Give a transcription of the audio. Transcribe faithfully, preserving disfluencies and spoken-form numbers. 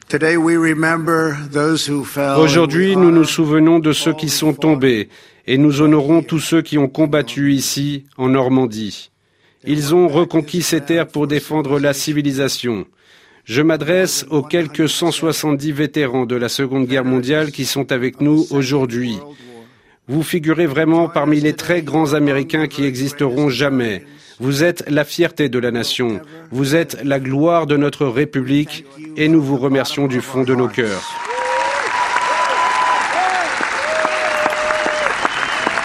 Aujourd'hui, nous nous souvenons de ceux qui sont tombés et nous honorons tous ceux qui ont combattu ici, en Normandie. Ils ont reconquis ces terres pour défendre la civilisation. Je m'adresse aux quelques cent soixante-dix vétérans de la Seconde Guerre mondiale qui sont avec nous aujourd'hui. Vous figurez vraiment parmi les très grands Américains qui existeront jamais. Vous êtes la fierté de la nation. Vous êtes la gloire de notre République et nous vous remercions du fond de nos cœurs.